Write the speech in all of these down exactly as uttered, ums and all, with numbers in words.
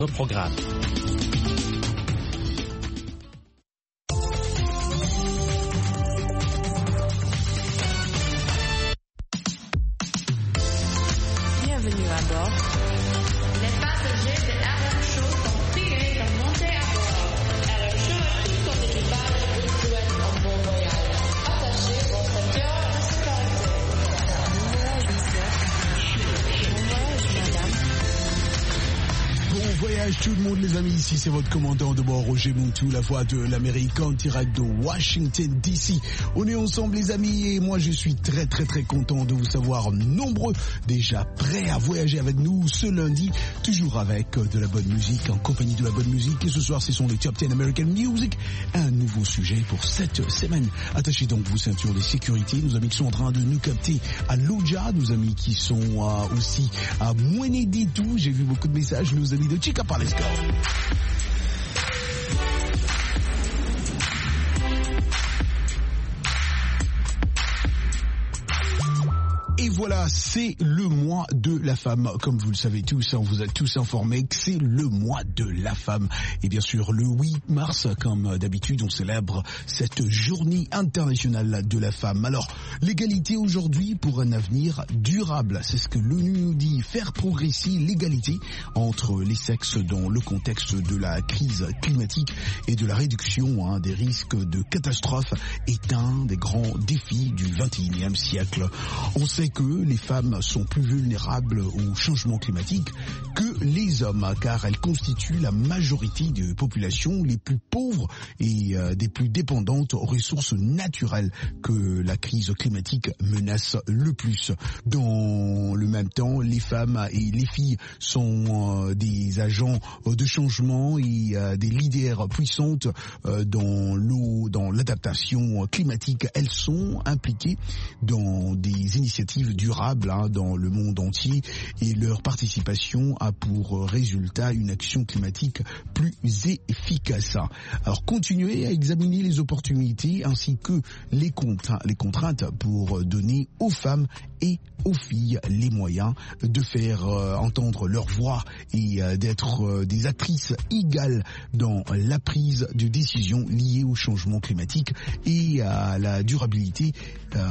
Notre programme. Bienvenue à bord. Les passagers de R M Show sont priés de monter à bord. R M Show et tout son équipage vous souhaitent un bon voyage. Attachez votre ceinture de sécurité. Bon voyage, monsieur. Bon voyage, madame. Bon voyage tout le monde les amis, ici c'est votre commandant de bord Roger Montou, la voix de l'Amérique en direct de Washington D C. On est ensemble les amis et moi je suis très très très content de vous savoir nombreux déjà prêts à voyager avec nous ce lundi, toujours avec de la bonne musique, en compagnie de la bonne musique. Et ce soir ce sont les Top dix American Music, un nouveau sujet pour cette semaine. Attachez donc vos ceintures de sécurité, nos amis qui sont en train de nous capter à Loja, nos amis qui sont euh, aussi à Mweneditu, j'ai vu beaucoup de messages, nos amis de Chicapa, let's go. Et voilà, c'est le mois de la femme. Comme vous le savez tous, on vous a tous informé que c'est le mois de la femme. Et bien sûr, le huit mars, comme d'habitude, on célèbre cette journée internationale de la femme. Alors, l'égalité aujourd'hui pour un avenir durable, c'est ce que l'ONU nous dit. Faire progresser l'égalité entre les sexes dans le contexte de la crise climatique et de la réduction hein, des risques de catastrophes est un des grands défis du vingt et unième siècle. On sait que les femmes sont plus vulnérables au changement climatique que les hommes, car elles constituent la majorité des populations les plus pauvres et euh, des plus dépendantes aux ressources naturelles que la crise climatique menace le plus. Dans le même temps, les femmes et les filles sont euh, des agents de changement et euh, des leaders puissantes euh, dans l'eau, dans l'adaptation climatique. Elles sont impliquées dans des initiatives durables hein, dans le monde entier et leur participation a pour résultat une action climatique plus efficace. Alors continuez à examiner les opportunités ainsi que les contraintes, les contraintes pour donner aux femmes et aux filles les moyens de faire euh, entendre leur voix et euh, d'être euh, des actrices égales dans la prise de décision liée au changement climatique et à la durabilité euh,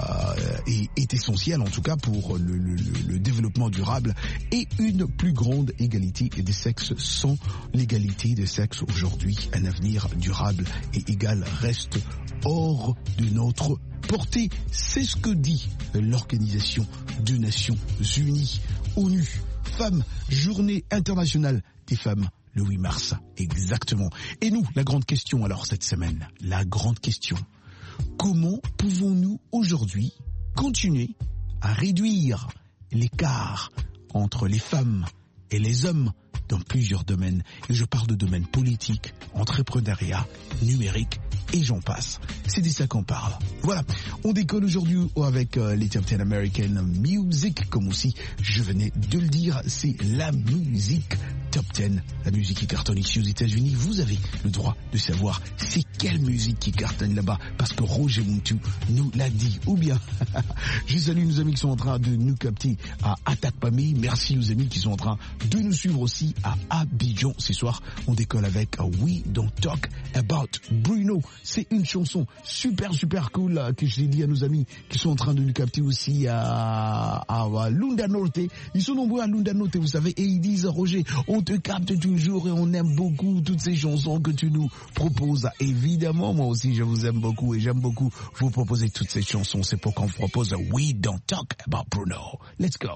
est, est essentielle en tout cas pour le, le, le développement durable et une plus grande égalité des sexes. Sans l'égalité des sexes aujourd'hui, un avenir durable et égal reste hors de notre portée. C'est ce que dit l'Organisation des Nations Unies, ONU. Femmes, journée internationale des femmes, le huit mars, exactement. Et nous, la grande question alors cette semaine, la grande question, comment pouvons-nous aujourd'hui continuer à réduire l'écart entre les femmes et les hommes dans plusieurs domaines, et je parle de domaines politiques, entrepreneuriat, numérique, et j'en passe. C'est de ça qu'on parle. Voilà, on décolle aujourd'hui avec euh, les Top dix American Music, comme aussi je venais de le dire, c'est la musique Top dix, la musique qui cartonne ici aux États-Unis. Vous avez le droit de savoir c'est quelle musique qui cartonne là-bas, parce que Roger Montou nous l'a dit. Ou bien, je salue nos amis qui sont en train de nous capter à Atakpamé. Merci aux amis qui sont en train de nous suivre aussi à Abidjan. Ce soir, on décolle avec We Don't Talk About Bruno. C'est une chanson super super cool là, que je l'ai dit à nos amis qui sont en train de nous capter aussi à, à, à Lunda Norte. Ils sont nombreux à Lunda Norte, vous savez, et ils disent Roger, on te capte toujours et on aime beaucoup toutes ces chansons que tu nous proposes. Évidemment, moi aussi je vous aime beaucoup et j'aime beaucoup vous proposer toutes ces chansons. C'est pourquoi on vous propose We Don't Talk About Bruno. Let's go.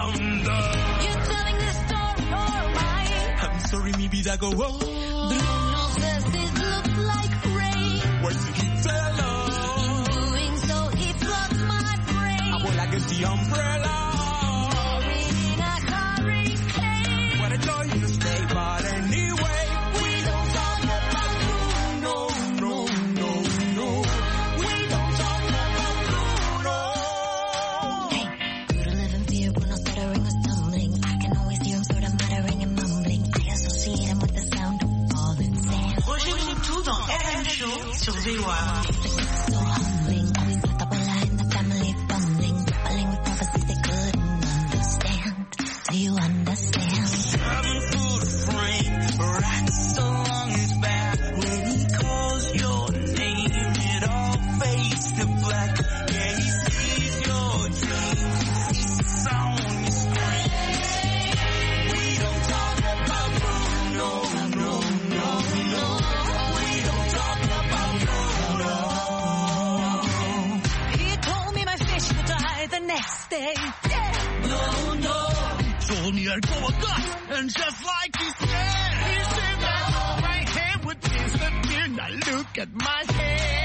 You're telling this story all right. I'm sorry, maybe that go wrong. Bruno says it looks like rain. What's it keep telling? In doing so, he floods my brain. I will like it's the umbrella. Pouring in a hurricane. What a joy to stay, but anyway, We don't talk about no, no, no, no. We don't talk about Bruno. Hey, Bruno live in fear, Bruno stuttering or stumbling. I can always hear him sort of muttering and mumbling. I associate him with the sound of falling sand. Roger Montou dans R M Show sur V O A. So humbling, always with the Bella in the family fumbling. Battling with prophecies they couldn't understand. Do you understand? Seven foot frame. so long is bad. When he calls your name, it all fades to black. Yeah, he sees your dreams, he sees on your screens. We don't talk about Bruno, no, no, no. We don't talk about Bruno. He told me my fish would die the next day. Yeah. No, no. Told me I'd go a gut, and just like he said, he said that my hair would disappear. Now look at my hair.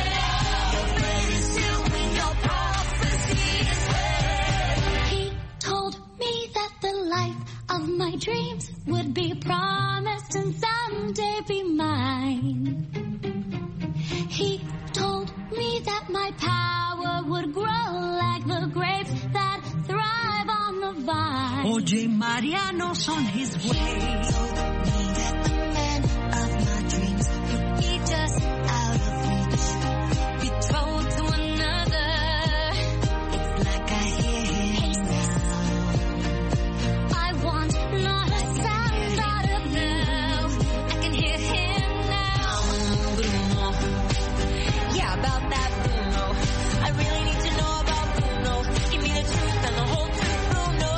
He told me that the life of my dreams would be promised and someday be mine. He told me that my power would grow like the grapes that thrive on the vine. O J. Mariano's on his way. He told me that the man of my dreams would be just out of reach, betrothed to another. It's like I hear him now. I want not a sound out of now. I can hear him now. Bruno. Yeah, about that Bruno. I really need to know about Bruno. Give me the truth and the whole truth, Bruno.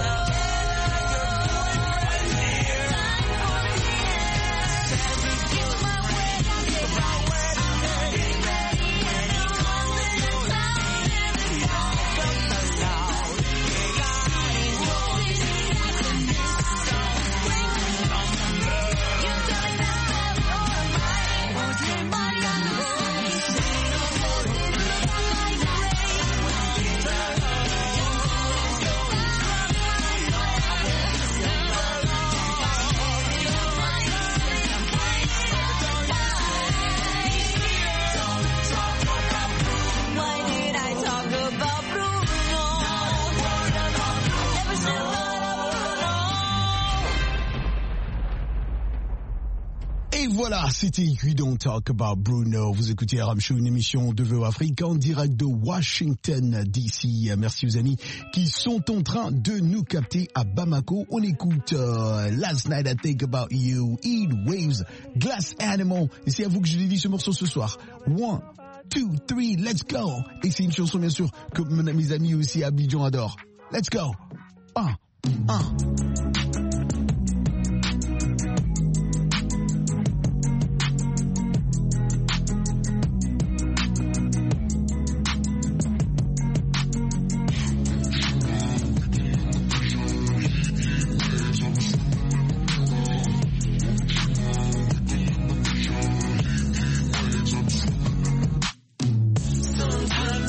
Voilà, c'était We Don't Talk About Bruno. Vous écoutez Aram Show, une émission de V O Afrique en direct de Washington D C. Merci aux amis qui sont en train de nous capter à Bamako. On écoute euh, Last Night I Think About You, Heat Waves, Glass Animal. Et c'est à vous que je dédie ce morceau ce soir. One, two, three, let's go. Et c'est une chanson bien sûr que mes amis aussi à Abidjan adorent. Let's go. Un, un.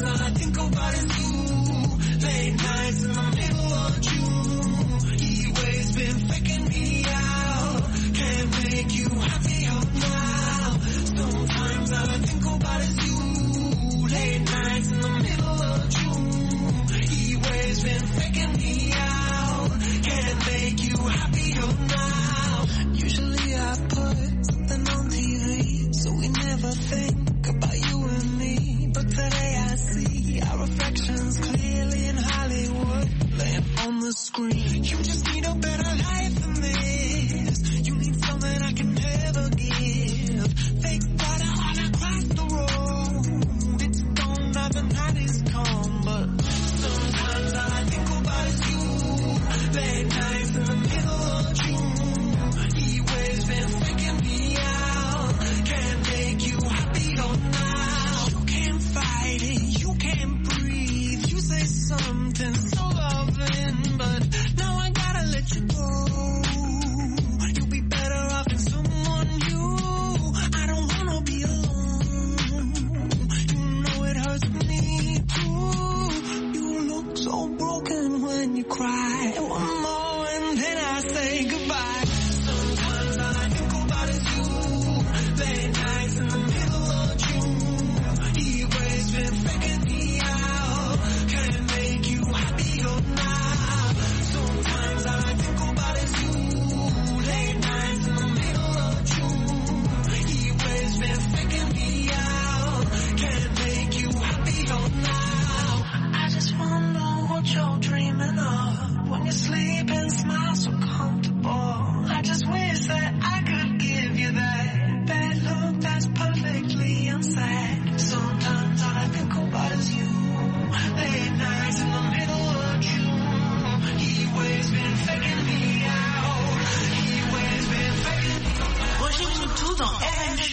Late nights in the middle of June, he waits.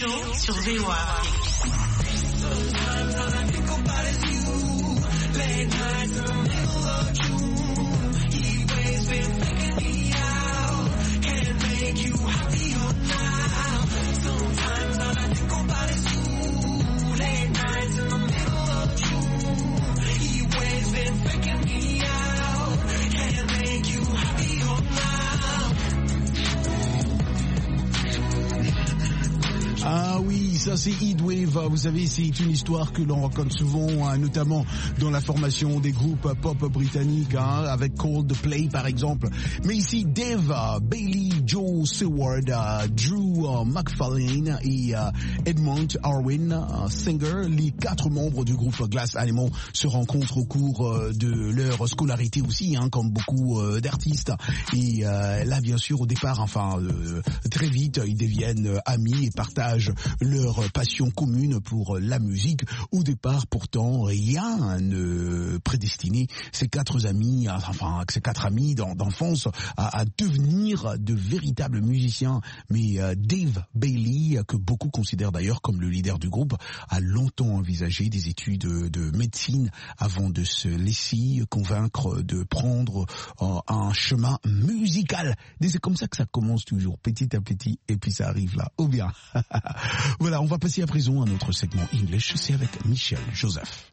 Show sur V O A. Ah oui, ça c'est Heatwave. Vous savez, c'est une histoire que l'on raconte souvent, hein, notamment dans la formation des groupes pop britanniques, hein, avec Coldplay par exemple. Mais ici, Dave Bailey, Joe Seward, uh, Drew uh, McFarlane et uh, Edmund Arwin uh, Singer, les quatre membres du groupe Glass Animal, se rencontrent au cours uh, de leur scolarité aussi, hein, comme beaucoup uh, d'artistes. Et uh, là, bien sûr, au départ, enfin, uh, très vite, ils deviennent uh, amis et partagent leur passion commune pour la musique. Au départ, pourtant, rien ne prédestinait ces quatre amis, enfin ces quatre amis d'enfance à, à devenir de véritables musiciens. Mais euh, Dave Bailey, que beaucoup considèrent d'ailleurs comme le leader du groupe, a longtemps envisagé des études de, de médecine avant de se laisser convaincre de prendre euh, un chemin musical. Et c'est comme ça que ça commence toujours, petit à petit, et puis ça arrive là. Ou bien. Voilà, on va passer à présent à notre segment English, c'est avec Michel Joseph.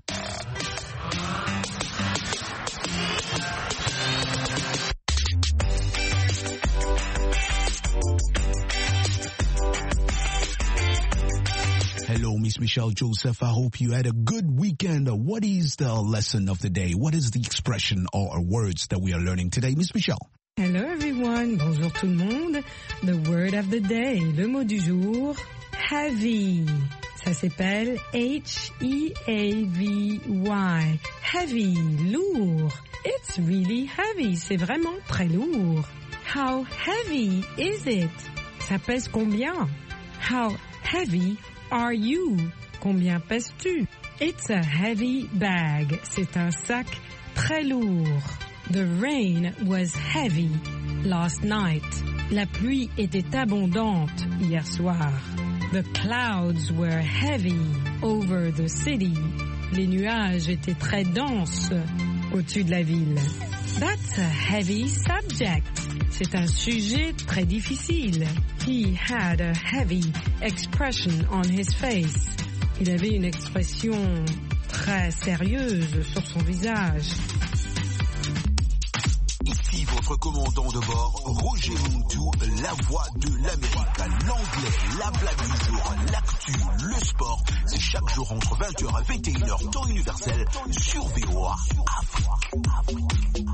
Hello, Miss Michelle Joseph. I hope you had a good weekend. What is the lesson of the day? What is the expression or words that we are learning today, Miss Michelle? Hello everyone, bonjour tout le monde. The word of the day, le mot du jour, heavy. Ça s'appelle H E A V Y. Heavy, lourd. It's really heavy, c'est vraiment très lourd. How heavy is it? Ça pèse combien? How heavy are you? Combien pèses-tu? It's a heavy bag, c'est un sac très lourd. The rain was heavy last night. La pluie était abondante hier soir. The clouds were heavy over the city. Les nuages étaient très denses au-dessus de la ville. That's a heavy subject. C'est un sujet très difficile. He had a heavy expression on his face. Il avait une expression très sérieuse sur son visage. Ici votre commandant de bord, Roger Montou, la voix de l'Amérique, l'anglais, la blague du jour, l'actu, le sport. C'est chaque jour entre vingt heures et vingt et une heures temps universel sur V O A Afrique.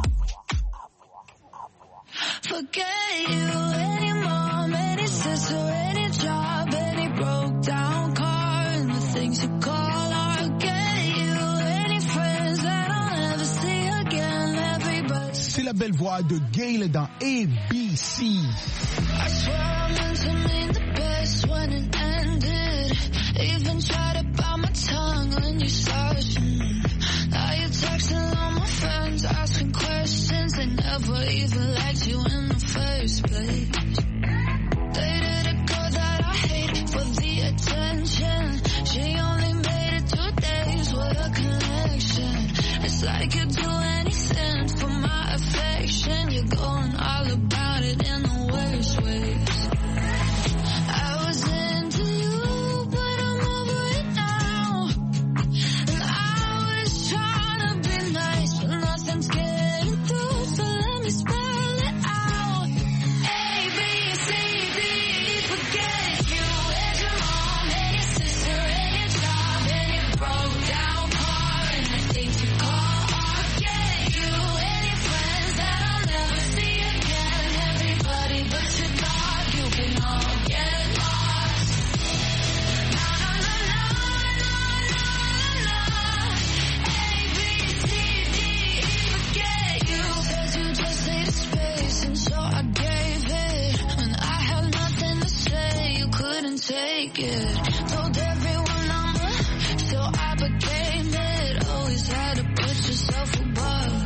Forget you, any mom, any sister, any job, any broke down car, and the things you call art. Forget you, any friends that I'll never see again, everybody. C'est la belle voix de Gayle dans A B C. I swear I meant to mean the best when it ended. Even tried to bite my tongue when you started. Now you're texting all my friends, asking questions. They never even liked you in the first place. Dated a girl that I hate for the attention. She only made it two days with a connection. It's like you'd do anything for my affection. You're going all about it in the worst ways. I was into you, but I'm over it now. And I was trying to be nice, but nothing's getting through, so let me spell it out. A, B, C, D, E, forget you. And your mom, and your sister, and your job, and your broke down car, and the things you call art. Forget you, any friends that I'll never see again. Everybody but your dog, you can all get lost. Na na na na na na na. A, B, C, D, E, forget you. Says you just needed space, and so I gave it. When I had nothing to say, you couldn't take it. Told everyone I'm a, so I became it. Always had to put yourself above.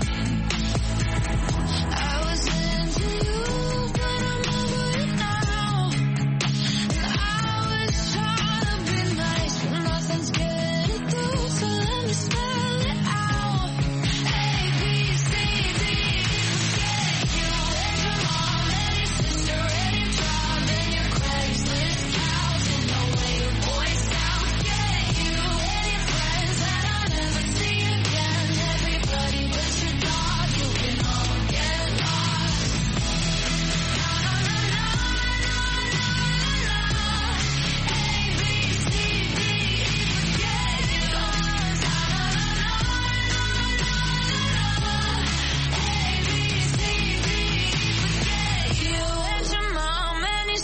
I was into you, but I'm over it now. And I was trying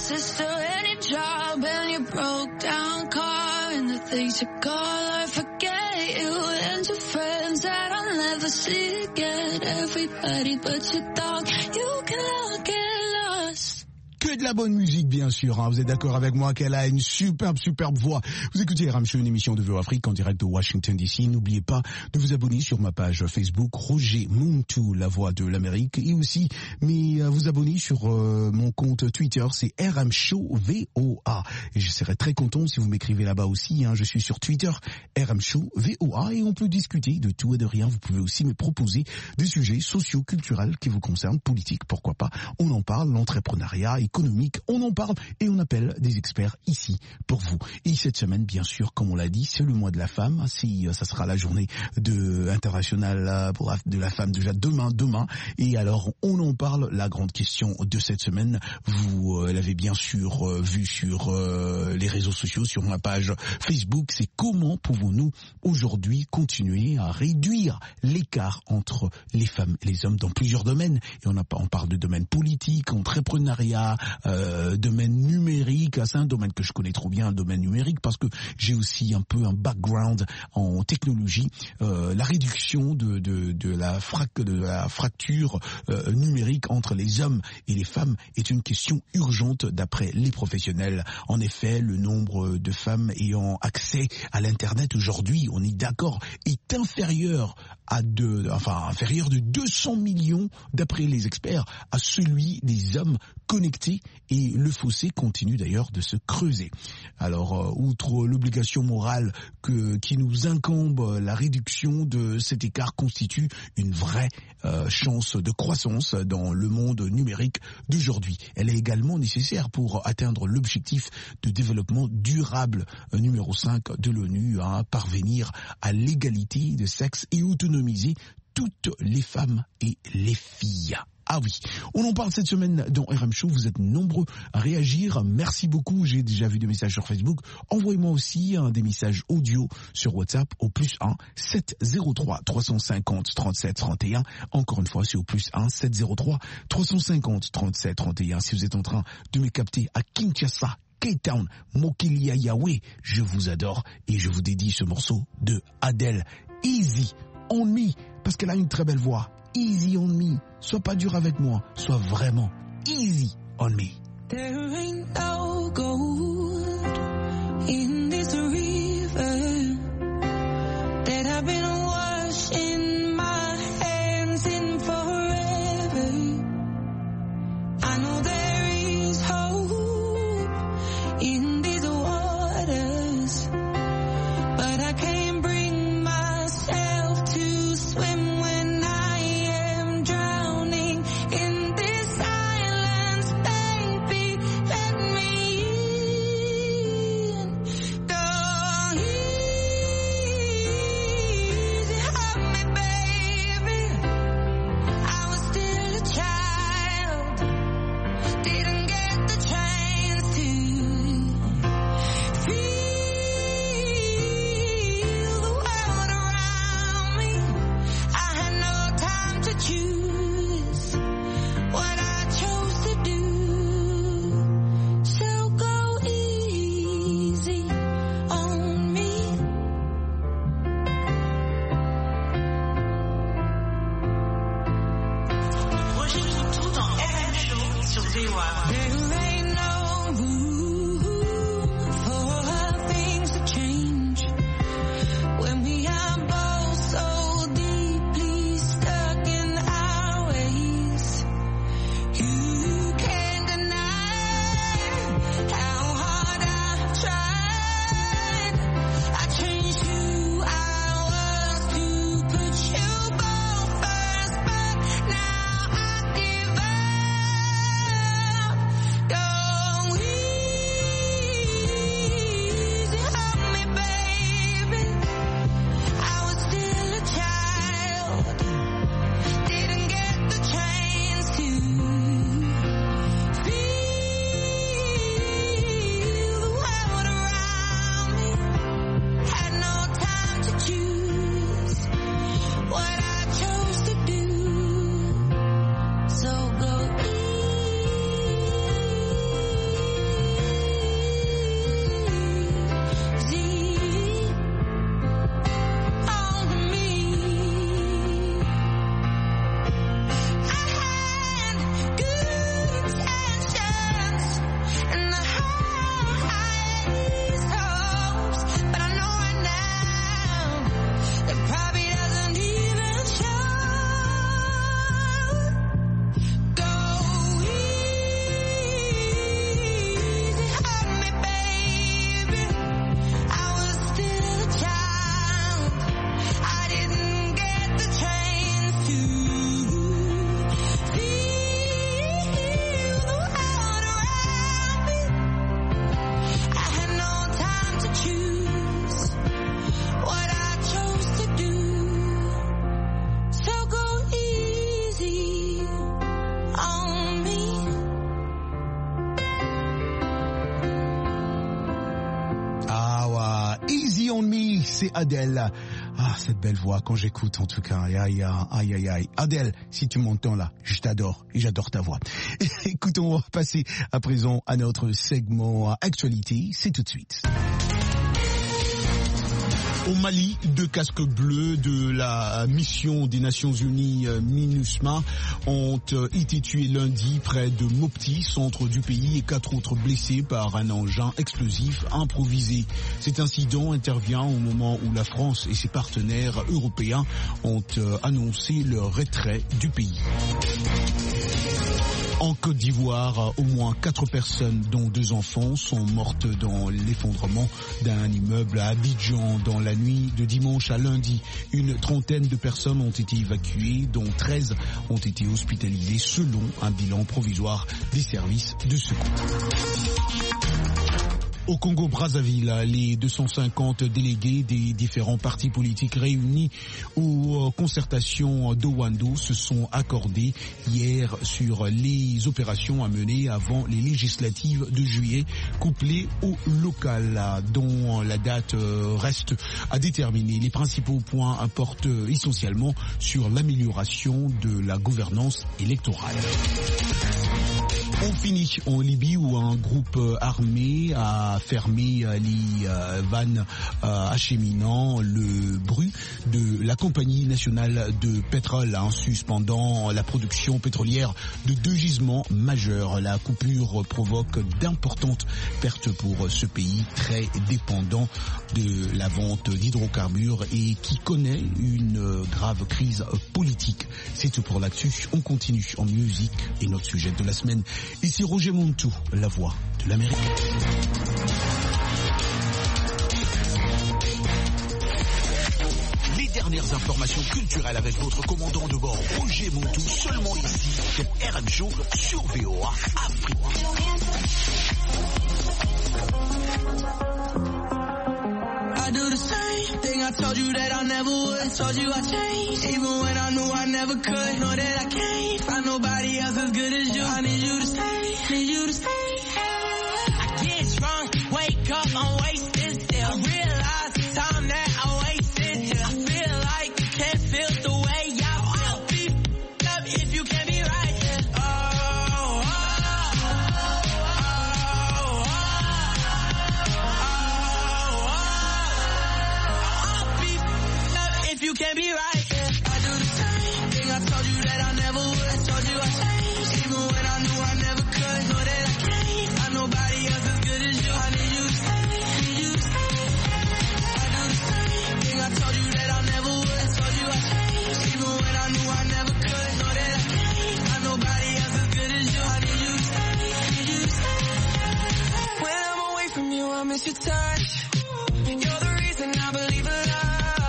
sister, any job, and your broke down car, and the things you call, I forget you, and your friends that I'll never see again. Everybody but your dog, you can all get lost. Que de la bonne musique, bien sûr. Hein. Vous êtes d'accord avec moi qu'elle a une superbe, superbe voix. Vous écoutez R M Show, une émission de V O Afrique en direct de Washington D C. N'oubliez pas de vous abonner sur ma page Facebook Roger Muntu, la voix de l'Amérique, et aussi mais vous abonner sur euh, mon compte Twitter, c'est R M Show V O A. Et je serais très content si vous m'écrivez là-bas aussi. Hein. Je suis sur Twitter R M Show V O A et on peut discuter de tout et de rien. Vous pouvez aussi me proposer des sujets socio-culturels qui vous concernent, politiques, pourquoi pas. On en parle, l'entrepreneuriat, économique, on en parle et on appelle des experts ici pour vous. Et cette semaine, bien sûr, comme on l'a dit, c'est le mois de la femme. Si ça sera la journée de internationale pour la, de la femme déjà demain, demain. Et alors, on en parle. La grande question de cette semaine, vous euh, l'avez bien sûr euh, vu sur euh, les réseaux sociaux, sur ma page Facebook, c'est comment pouvons-nous aujourd'hui continuer à réduire l'écart entre les femmes et les hommes dans plusieurs domaines. Et on, a, on parle de domaine politique, entrepreneuriat, Euh, domaine numérique. C'est un domaine que je connais trop bien, le domaine numérique, parce que j'ai aussi un peu un background en technologie. Euh, la réduction de, de, de, la, frac, de la fracture euh, numérique entre les hommes et les femmes est une question urgente d'après les professionnels. En effet, le nombre de femmes ayant accès à l'Internet aujourd'hui, on est d'accord, est inférieur à deux, enfin inférieur de deux cents millions d'après les experts à celui des hommes connectés, et le fossé continue d'ailleurs de se creuser. Alors, euh, outre l'obligation morale que, qui nous incombe, la réduction de cet écart constitue une vraie euh, chance de croissance dans le monde numérique d'aujourd'hui. Elle est également nécessaire pour atteindre l'objectif de développement durable euh, numéro cinq de l'ONU, à hein, parvenir à l'égalité de sexe et autonomiser toutes les femmes et les filles. Ah oui, on en parle cette semaine dans R M Show, vous êtes nombreux à réagir, merci beaucoup, j'ai déjà vu des messages sur Facebook, envoyez-moi aussi hein, des messages audio sur WhatsApp au plus un sept zéro trois trois cent cinquante trente-sept trente et un, encore une fois c'est au plus un sept zéro trois trois cent cinquante trente-sept trente et un, si vous êtes en train de me capter à Kinshasa, Cape Town, Mokilia Yahweh, je vous adore et je vous dédie ce morceau de Adele, Easy on Me, parce qu'elle a une très belle voix. Easy on me, sois pas dur avec moi, sois vraiment easy on me. There ain't no gold in this river that I've been washing my hands in forever. I know there is hope in these waters, but I can't bring myself to swim when drowning in this silence, baby, let me Easy on Me, c'est Adèle. Ah, cette belle voix quand j'écoute en tout cas. Aïe, aïe, aïe, aïe, aïe. Adèle, si tu m'entends là, je t'adore et j'adore ta voix. Écoutons, on va passer à présent à notre segment actualité. C'est tout de suite. Au Mali, deux casques bleus de la mission des Nations Unies MINUSMA ont été tués lundi près de Mopti, centre du pays, et quatre autres blessés par un engin explosif improvisé. Cet incident intervient au moment où la France et ses partenaires européens ont annoncé leur retrait du pays. En Côte d'Ivoire, au moins quatre personnes, dont deux enfants, sont mortes dans l'effondrement d'un immeuble à Abidjan dans la nuit de dimanche à lundi. Une trentaine de personnes ont été évacuées, dont treize ont été hospitalisées selon un bilan provisoire des services de secours. Au Congo-Brazzaville, les deux cent cinquante délégués des différents partis politiques réunis aux concertations d'Owando se sont accordés hier sur les opérations à mener avant les législatives de juillet, couplées au local, dont la date reste à déterminer. Les principaux points portent essentiellement sur l'amélioration de la gouvernance électorale. On finit en Libye où un groupe armé a fermé les vannes acheminant le brut de la compagnie nationale de pétrole en suspendant la production pétrolière de deux gisements majeurs. La coupure provoque d'importantes pertes pour ce pays très dépendant de la vente d'hydrocarbures et qui connaît une grave crise politique. C'est tout pour l'actu. On continue en musique et notre sujet de la semaine. Ici Roger Montou, la voix de l'Amérique. Les dernières informations culturelles avec votre commandant de bord Roger Montou, seulement ici, c'est R M Show sur V O A Afrique. I do the same thing I told you that I never would. I told you I changed, even when I knew I never could. Know that I can't find nobody else as good as you. I need you to stay, need you to stay. I get drunk, wake up, I'm wasted still. I realize the time that I wasted here. I feel like you can't feel the way I feel. I'll be up if you can't be right here. Oh, oh, oh, oh, if you can't be right, yeah. I do the same thing I told you that I never would. I told you I changed, even when I knew I never could. Know that I can't find nobody else as good as you. I need you to stay, need you to stay. I do the same thing I told you that I never would. I told you I changed, even when I knew I never could. Know that I can't find nobody else as good as you. I need you to stay, need you to stay. When I'm away from you, I miss your touch. You're the reason I believe in love.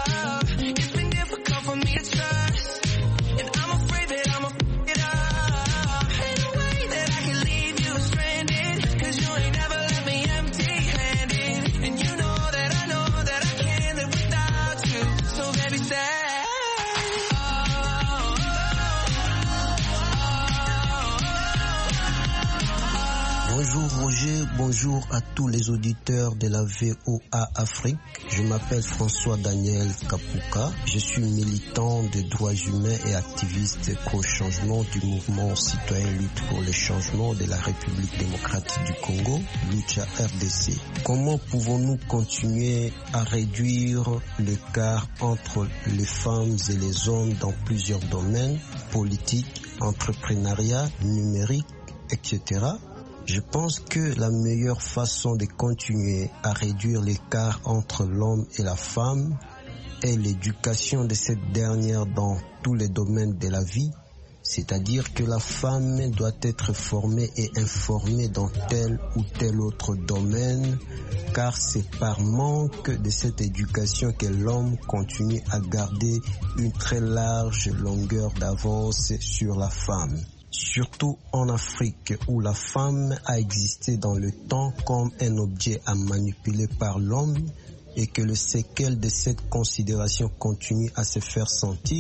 For me to trust, and I'm afraid that I'ma f*** it up. Ain't no way that I can leave you stranded, cause you ain't never left me empty-handed. And you know that I know that I can't live without you, so baby stay. Oh, oh, oh, oh, oh. Bonjour Roger, bonjour à tous les auditeurs de la V O A Afrique. Je m'appelle François Daniel Kapuka. Je suis militant des droits humains et activiste pro-changement du mouvement citoyen lutte pour le changement de la République démocratique du Congo, Lucha R D C. Comment pouvons-nous continuer à réduire l'écart entre les femmes et les hommes dans plusieurs domaines, politique, entrepreneuriat, numérique, et cetera. Je pense que la meilleure façon de continuer à réduire l'écart entre l'homme et la femme est l'éducation de cette dernière dans tous les domaines de la vie, c'est-à-dire que la femme doit être formée et informée dans tel ou tel autre domaine, car c'est par manque de cette éducation que l'homme continue à garder une très large longueur d'avance sur la femme. Surtout en Afrique où la femme a existé dans le temps comme un objet à manipuler par l'homme et que le séquel de cette considération continue à se faire sentir.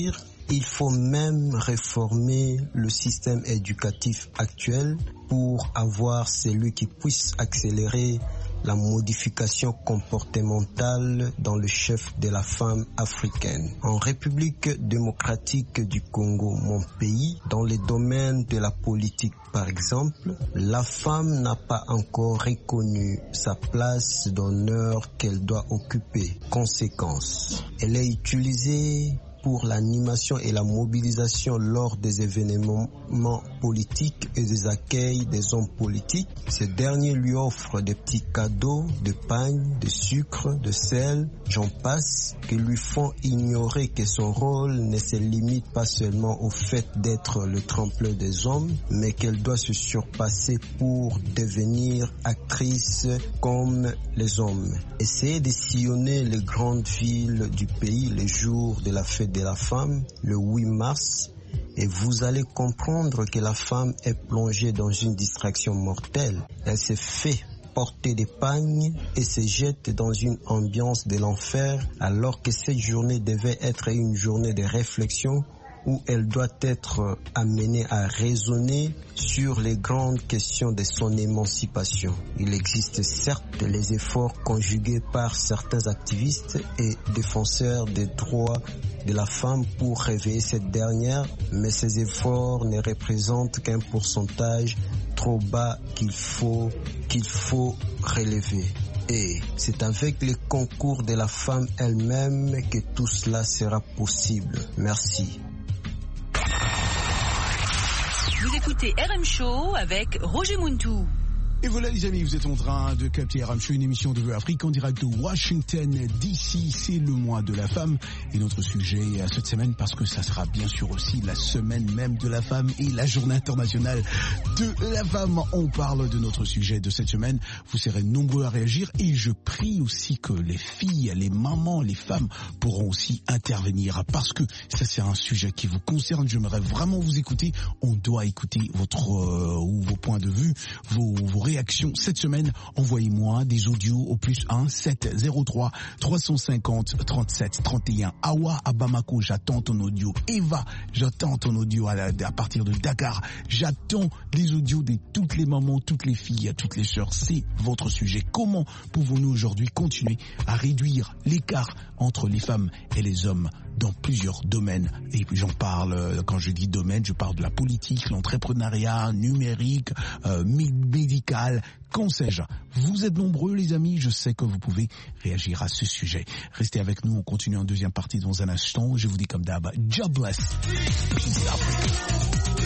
Il faut même réformer le système éducatif actuel pour avoir celui qui puisse accélérer la modification comportementale dans le chef de la femme africaine. En République démocratique du Congo, mon pays, dans les domaines de la politique par exemple, la femme n'a pas encore reconnu sa place d'honneur qu'elle doit occuper. Conséquence, elle est utilisée pour l'animation et la mobilisation lors des événements politiques et des accueils des hommes politiques. Ces derniers lui offrent des petits cadeaux, de pagne, de sucre, de sel, j'en passe, qui lui font ignorer que son rôle ne se limite pas seulement au fait d'être le tremplin des hommes, mais qu'elle doit se surpasser pour devenir actrice comme les hommes. Essayez de sillonner les grandes villes du pays les jours de la fête de la femme, le huit mars, et vous allez comprendre que la femme est plongée dans une distraction mortelle. Elle se fait porter des pagnes et se jette dans une ambiance de l'enfer, alors que cette journée devait être une journée de réflexion où elle doit être amenée à raisonner sur les grandes questions de son émancipation. Il existe certes les efforts conjugués par certains activistes et défenseurs des droits de la femme pour réveiller cette dernière, mais ces efforts ne représentent qu'un pourcentage trop bas qu'il faut, qu'il faut relever. Et c'est avec le concours de la femme elle-même que tout cela sera possible. Merci. Vous écoutez R M Show avec Roger Muntou. Et voilà les amis, vous êtes en train de capter R M Show, une émission de Vue Afrique en direct de Washington D C. C'est le mois de la femme et notre sujet cette semaine, parce que ça sera bien sûr aussi la semaine même de la femme et la journée internationale de la femme. On parle de notre sujet de cette semaine. Vous serez nombreux à réagir et je prie aussi que les filles, les mamans, les femmes pourront aussi intervenir, parce que ça c'est un sujet qui vous concerne. J'aimerais vraiment vous écouter. On doit écouter votre euh, ou vos points de vue, vos, vos réaction cette semaine. Envoyez-moi des audios au plus un sept zéro trois trois cent cinquante trente-sept trente et un. Awa à Bamako, j'attends ton audio. Eva, j'attends ton audio à, la, à partir de Dakar. J'attends les audios de toutes les mamans, toutes les filles, toutes les sœurs. C'est votre sujet. Comment pouvons-nous aujourd'hui continuer à réduire l'écart entre les femmes et les hommes dans plusieurs domaines? Et puis j'en parle, quand je dis domaine, je parle de la politique, l'entrepreneuriat, numérique, euh, médical, qu'en sais-je. Vous êtes nombreux les amis, je sais que vous pouvez réagir à ce sujet. Restez avec nous, on continue en deuxième partie dans un instant. Je vous dis comme d'hab, jobless. Peace out.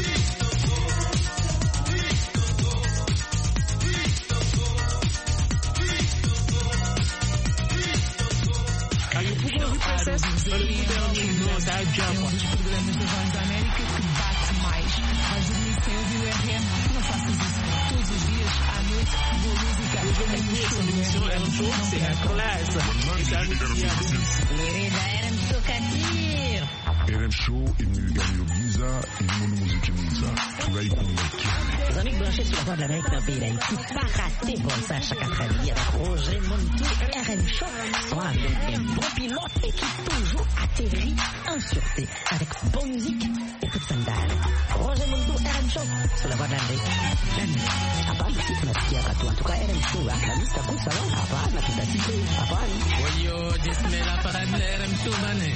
R M Show imiliganyogiza imunu muziki mwiza tunaikuletea. Les amis branchés sur la voie de l'Amérique dans le pays d'Haïti, pas raté bon ça chaque après-midi avec Roger Muntou et R M Show, soit avec un bon pilote et qui toujours atterrit en sûreté avec bonne musique et toute sandale. Roger Muntou, R M Show, sur la voie de l'Amérique. La nuit, à part ici, on a ce qu'il y a à toi. En tout cas, R M Show, la nuit, ça compte, ça va, à part, la toute activité, à part. Voyo, disme la parade de R M Show, mané.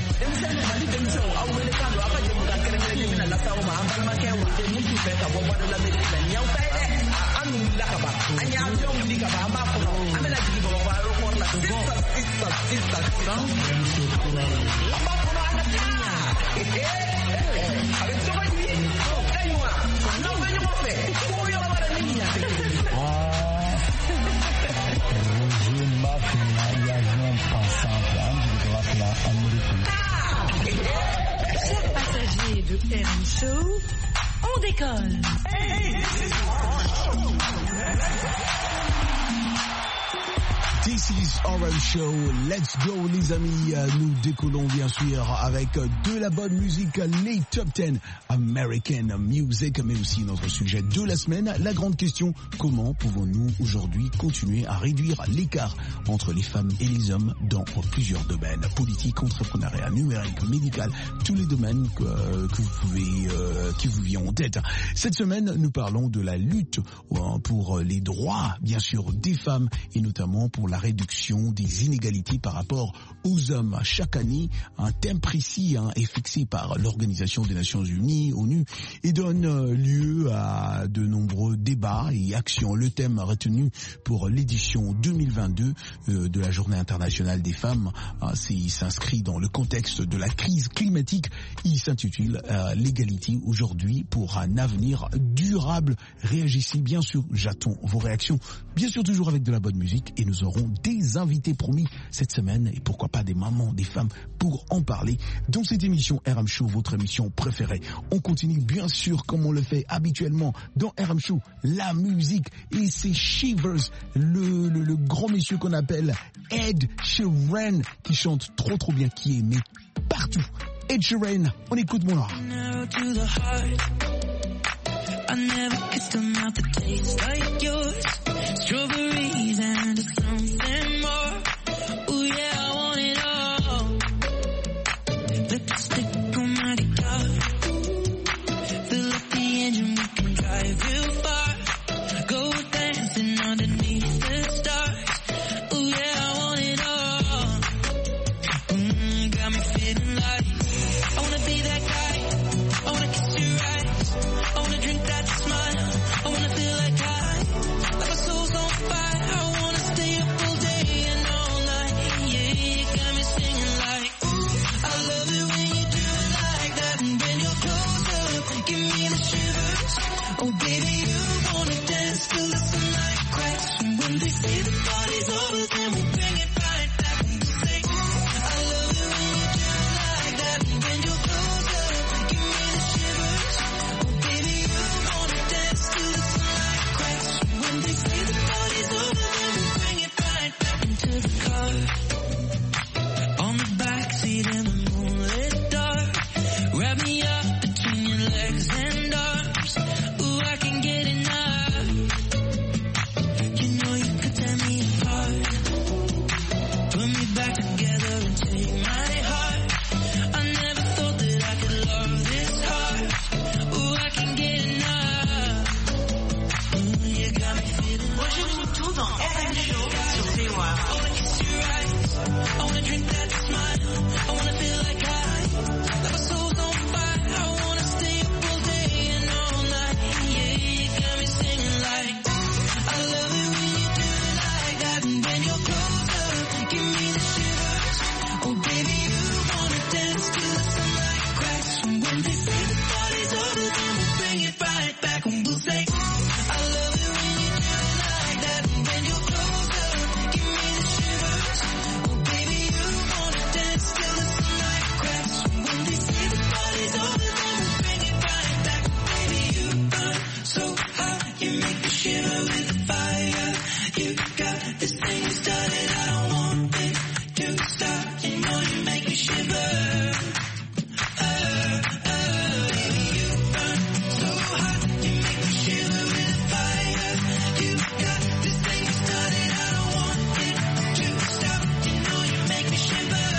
Chers passagers de R M Show, on décolle. This is R M Show. Let's go les amis. Nous décollons bien sûr avec de la bonne musique, les top dix American Music, mais aussi notre sujet de la semaine, la grande question, comment pouvons-nous aujourd'hui continuer à réduire l'écart entre les femmes et les hommes dans plusieurs domaines, politique, entrepreneuriat, numérique, médical, tous les domaines que, que vous pouvez, euh, qui vous viennent en tête. Cette semaine, nous parlons de la lutte pour les droits, bien sûr, des femmes et notamment pour la réduction des inégalités par rapport aux hommes. Chaque année, un thème précis hein, est fixé par l'Organisation des Nations Unies, ONU, et donne lieu à de nombreux débats et actions. Le thème retenu pour l'édition deux mille vingt-deux euh, de la Journée internationale des femmes, hein, il s'inscrit dans le contexte de la crise climatique. Il s'intitule euh, « L'égalité aujourd'hui pour un avenir durable ». Réagissez bien sûr, j'attends vos réactions, bien sûr toujours avec de la bonne musique, et nous aurons des invités promis cette semaine, et pourquoi pas des mamans, des femmes, pour en parler dans cette émission R M Show, votre émission préférée. On continue bien sûr comme on le fait habituellement dans R M Show, la musique, et c'est Shivers, le, le, le grand monsieur qu'on appelle Ed Sheeran, qui chante trop trop bien, qui est aimé partout. Ed Sheeran, on écoute mon art. I never kissed a mouth that tastes like yours. Strawberries and something more. Ooh yeah, I want it all. Lipstick on my guitar. Fill up the engine, we can drive real far. Go dancing underneath the stars. Ooh yeah, I want it all. Mm, got me feeling like I wanna be that guy. I wanna kiss your eyes. I wanna drink that smile. I wanna feel like I, like my soul's on fire. I wanna stay up all day and all night. Yeah, you got me singing like, ooh, I love it when you do it like that. And when you're close up, give me the shivers. Oh baby, you wanna dance till the sunlight cracks. And when they say the party's over, then we bring it right back. And we say, ooh, I love it when you do it like that. And when you're close up, give me the shivers. Oh baby, you wanna dance till the sunlight cracks. And when they say the party's over, then we bring it right back into the car. On the backseat in the moonlit dark. Wrap me up between your legs and arms. Ooh, I can get enough. You know you could tear me apart. Put me back together and take my heart. I never thought that I could love this hard. Ooh, I can get enough. Ooh, you got me feeling like Roger Moutou dans R M Show sur P O A. I wanna kiss your eyes. I wanna drink that smile. I wanna feel like I, like my soul's on fire. I wanna stay up all day and all night. Yeah, you got me singing like, ooh, I love it when you do it like that. And when you're close up, give me the shivers. Oh baby, you wanna dance till the sunlight cracks. And when they say the party's over, then we bring it right back. And we'll say, ooh, I love it when you do it like that. And when you're close up, give me the shivers. Oh baby, you wanna dance till the sunlight cracks. And when they say the party's over, then we bring it right back. Baby, you burn so hot, you make me shiver with the fire. You got this thing started, I don't want it to stop. You know you make me shiver. Uh, uh, baby, you burn so hot, you make me shiver with the fire. You got this thing started, I don't want it to stop. You know you make me shiver.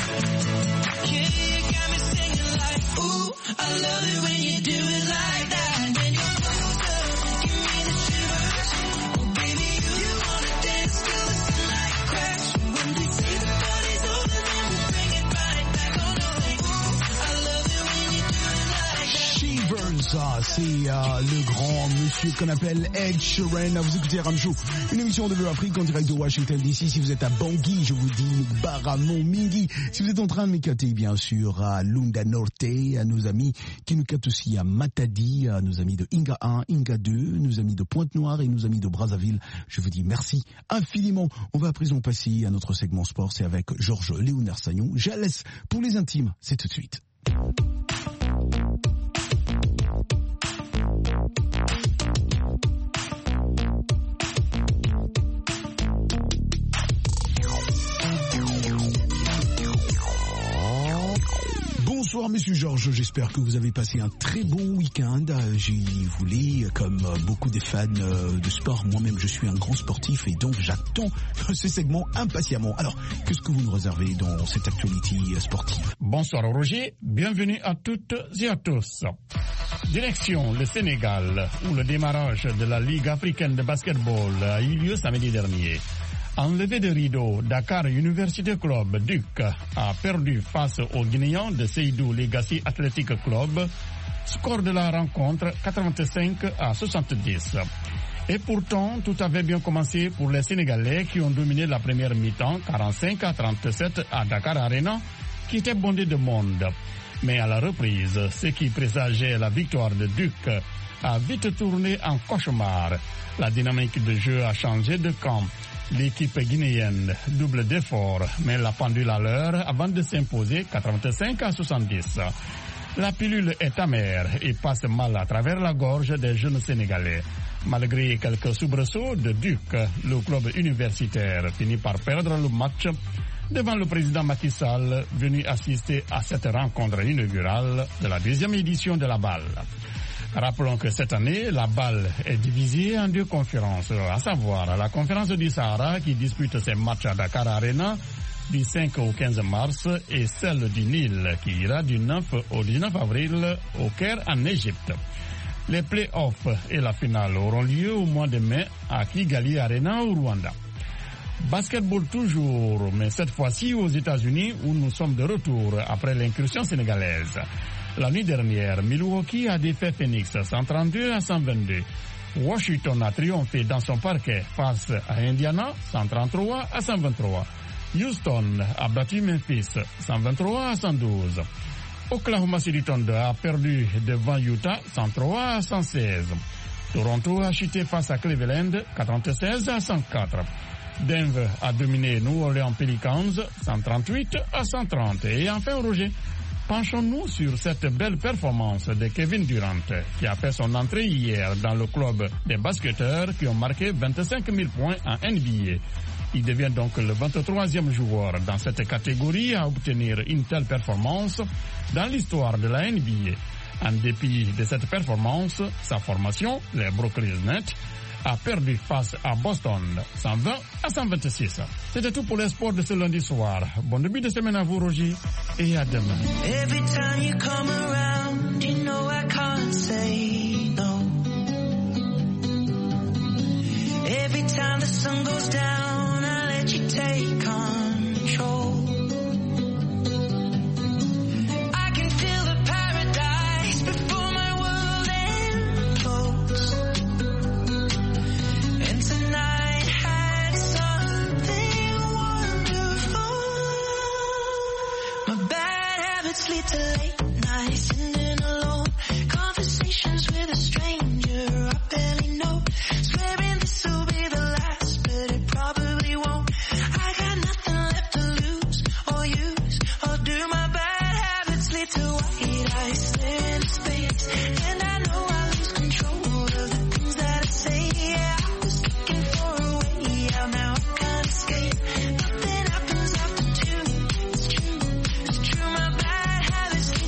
Yeah, you got me singing like, ooh, I love it when you do it like that. And when you're close up, give me the shivers. Oh baby, you wanna dance till the sunlight cracks. And when they say the party's over, then we bring it right back. Oh no, ooh, I love it when you do it like that. Shivers, ah, c'est euh, le grand monsieur qu'on appelle Ed Sheeran. Vous écoutez R M Show, une émission de l'Afrique en direct de Washington D C. Si vous êtes à Bangui, je vous dis Baramon Mingi. Si vous êtes en train de m'écouter, bien sûr, à Lunda Norte, à nos amis qui nous captent aussi à Matadi, à nos amis de Inga un, Inga deux, nos amis de Pointe-Noire et nos amis de Brazzaville, je vous dis merci infiniment. On va à présent passer à notre segment sport. C'est avec Georges Léonard Sagnon. Je la laisse pour les intimes. C'est tout de suite. Bonsoir Monsieur Georges, j'espère que vous avez passé un très bon week-end. J'y voulais, comme beaucoup des fans de sport, moi-même je suis un grand sportif et donc j'attends ce segment impatiemment. Alors, qu'est-ce que vous nous réservez dans cette actualité sportive? Bonsoir Roger, bienvenue à toutes et à tous. Direction le Sénégal, où le démarrage de la Ligue africaine de basketball a eu lieu samedi dernier. En levée de rideau, Dakar University Club Duc a perdu face aux Guinéens de Seydou Legacy Athletic Club. Score de la rencontre quatre-vingt-cinq à soixante-dix. Et pourtant, tout avait bien commencé pour les Sénégalais qui ont dominé la première mi-temps quarante-cinq à trente-sept à Dakar Arena, qui était bondé de monde. Mais à la reprise, ce qui présageait la victoire de Duc a vite tourné en cauchemar. La dynamique de jeu a changé de camp. L'équipe guinéenne double d'efforts, mais la pendule à l'heure avant de s'imposer quatre-vingt-cinq à soixante-dix. La pilule est amère et passe mal à travers la gorge des jeunes Sénégalais. Malgré quelques soubresauts de Duc, le club universitaire finit par perdre le match devant le président Macky Sall, venu assister à cette rencontre inaugurale de la deuxième édition de la balle. Rappelons que cette année, la balle est divisée en deux conférences, à savoir la conférence du Sahara qui dispute ses matchs à Dakar Arena du cinq au quinze mars et celle du Nil qui ira du neuf au dix-neuf avril au Caire en Égypte. Les play-offs et la finale auront lieu au mois de mai à Kigali Arena au Rwanda. Basketball toujours, mais cette fois-ci aux États-Unis où nous sommes de retour après l'incursion sénégalaise. La nuit dernière, Milwaukee a défait Phoenix cent trente-deux à cent vingt-deux. Washington a triomphé dans son parquet face à Indiana cent trente-trois à cent vingt-trois. Houston a battu Memphis cent vingt-trois à cent douze. Oklahoma City Thunder a perdu devant Utah cent trois à cent seize. Toronto a chuté face à Cleveland quatre-vingt-seize à cent quatre. Denver a dominé New Orleans Pelicans cent trente-huit à cent trente. Et enfin Roger, penchons-nous sur cette belle performance de Kevin Durant qui a fait son entrée hier dans le club des basketteurs qui ont marqué vingt-cinq mille points en N B A. Il devient donc le vingt-troisième joueur dans cette catégorie à obtenir une telle performance dans l'histoire de la N B A. En dépit de cette performance, sa formation, les Brooklyn Nets, a perdu face à Boston cent vingt à cent vingt-six. C'était tout pour les sports de ce lundi soir. Bon début de semaine à vous Roger et à demain. Every time you come around, you know I can't say no. Every time the sun goes down, I let you take control. I can feel the paradise before my world implodes. And tonight had something wonderful. My bad habits lead to late nights, sitting alone. Conversations with a stranger I barely know. Swearing this will be the last, but it probably won't. I got nothing left to lose or use or do. My bad habits lead to white eyes staring into space, and I know I lose control of the things that I say. Yeah, I was looking for a way out, now I can't escape. Nothing happens after two. It's true, it's true. My bad habits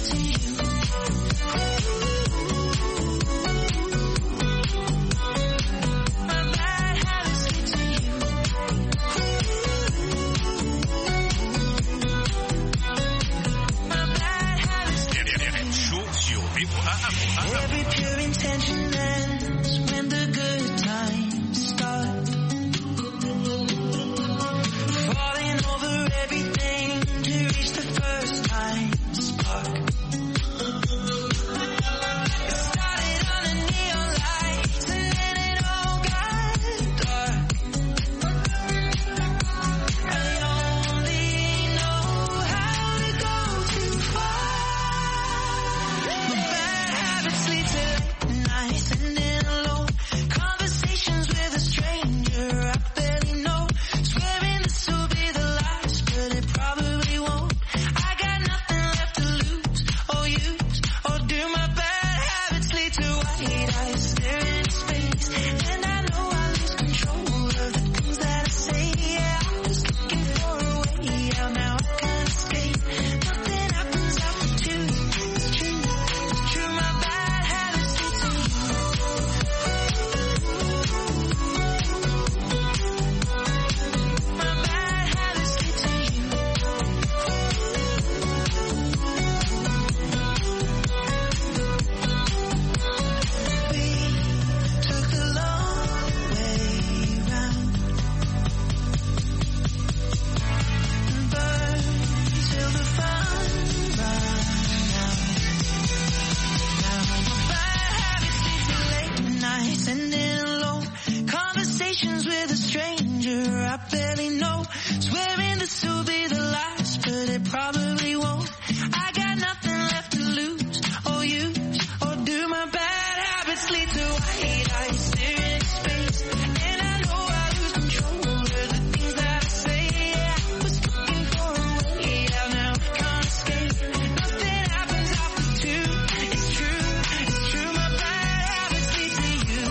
stranger I barely know. Swearing this will be the last, but it probably won't. I got nothing left to lose or use, or do my bad habits lead to white eyes staring at space? And I know I lose control of the things that I say. Yeah, I was looking for a way out, now I can't escape. Nothing happens after two. It's true, it's true. My bad habits lead to you.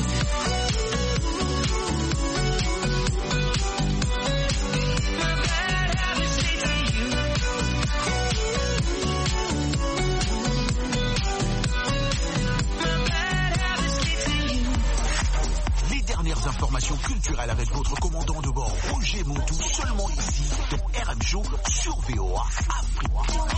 My bad habits lead to you. My bad habits lead to you. Les dernières informations culturelles avec votre commandant de bord Roger Montou, seulement ici dans R M Show sur V O A Afrique.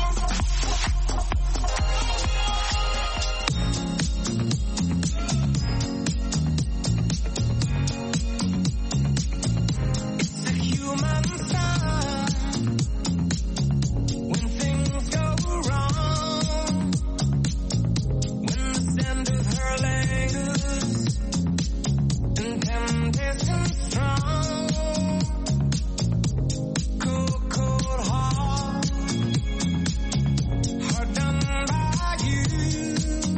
It's a human sign when things go wrong, when the scent of her lingers and temptation strong. Cold, cold heart, hard done by you.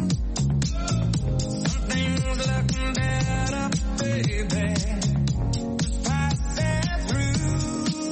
Something's looking better, baby. Just passing through.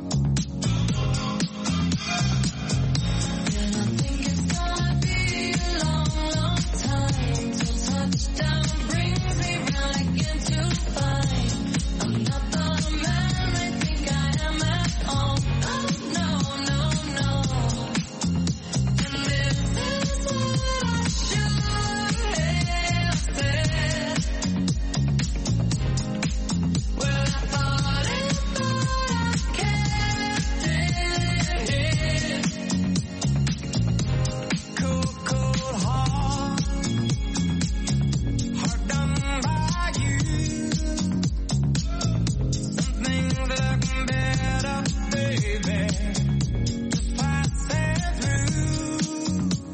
And I think it's gonna be a long, long time till touchdown brings me round again to find I'm not the man I think I am at all. Oh no, no, no. And this is what I should have said. Well, I thought it, thought I kept it. Cold, cold heart, hard done by you. Something's looking better, baby. Just passing through.